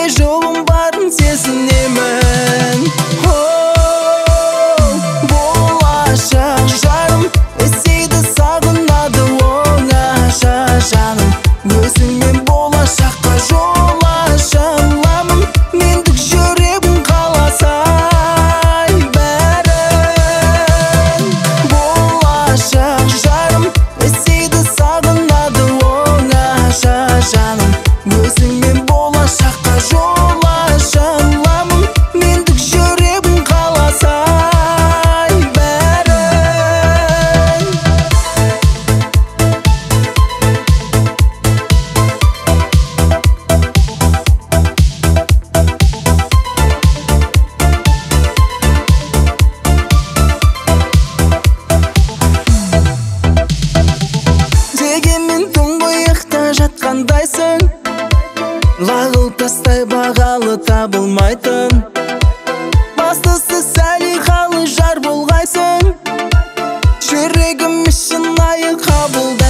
өзіңе жолым барын сезінемін. Болашақ жарым іздейді сағынады оңаша жаным. Өзіңмен болашаққа жол аша аламын, мендік жүрегім қаласай бәрін. Болашақ жарым іздейді сағынады оңаша жаным. Өзіңмен болашаққа жол аша аламын, мендік жүрегім қаласай бәрін. Дегенмен тұңғиықта жатқандайсың, лағыл тастай бағалы табылмайтын. Бастысы салиқалы жар болғайсың, жүрегім шынайы қабылда.